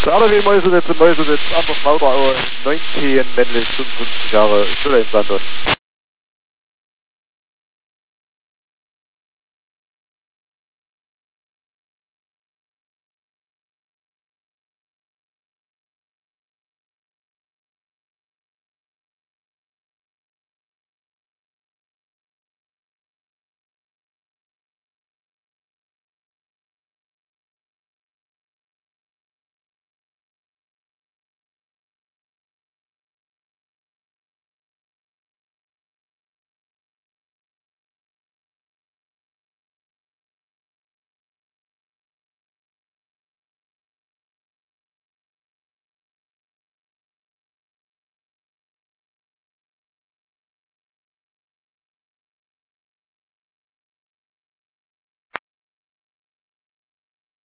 RW Mäusenetz, Anders Mauteraue, 19, männlich, 55 Jahre, Stille in Santos.